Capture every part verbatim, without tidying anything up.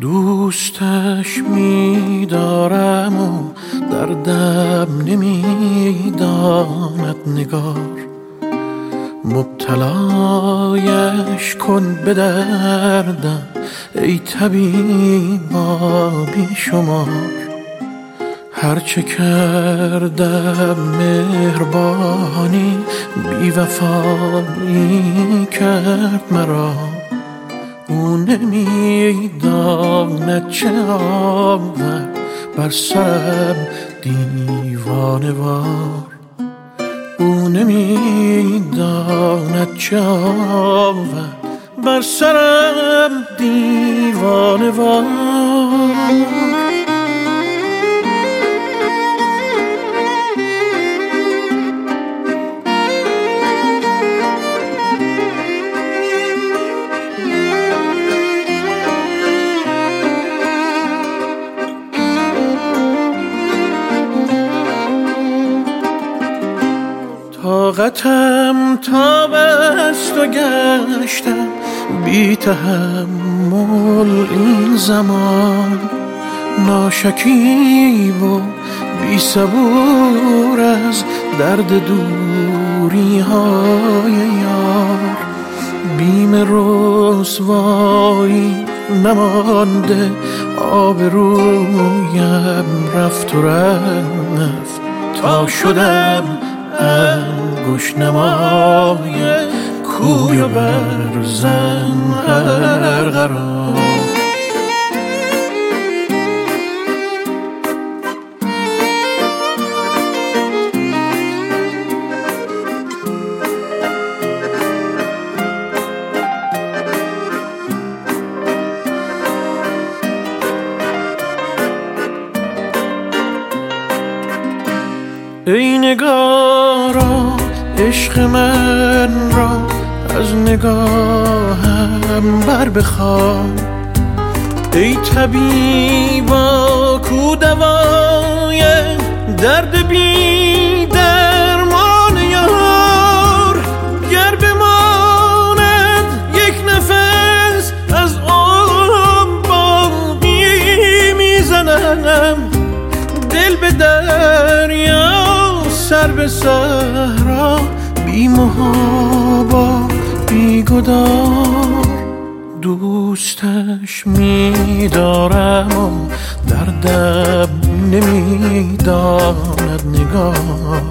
دوستش می‌دارم و دردم نمی‌داند نگار، مبتلایش کن به دردم ای طبیبا بی شمار. هرچه کردم مهربانی بی وفایی کرد مرا، او نمی‌داند چه آورد بر سرم دیوانه وار. او نمی‌داند چه آورد بر سرم دیوانه وار. طاقتم تاب است و گشتم بی تحمل این زمان، ناشکیب و بی صبور از درد دوری های یار. بیم رسوایی نمانده، آبرویم رفت و رفت تا شدم انگشت نمای کوی و برزن هر قرار. ای نگارا عشق من را از نگاهم بر بخوان، ای طبیبا کو دوای درد بی درمان یار. گر بماند یک نفس از آن باقی میزنم، دل به دریا سر به صحرا بی محابا بی گدار. دوستش می‌دارم و دردم نمی‌داند نگار،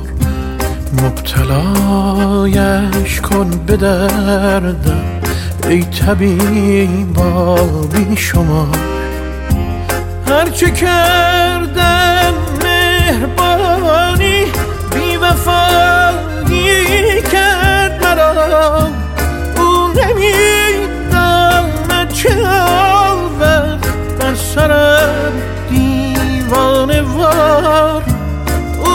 مبتلایش کن به دردم ای طبیبا بی شمار. هرچه کردم مهربانی بی وفایی کرد مرا، او نمی‌داند چه آورد بر سرم دیوانه وار. او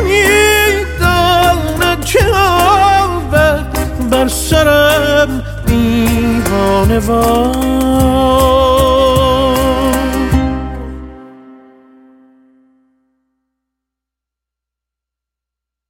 نمی‌داند چه آورد بر سرم دیوانه وار.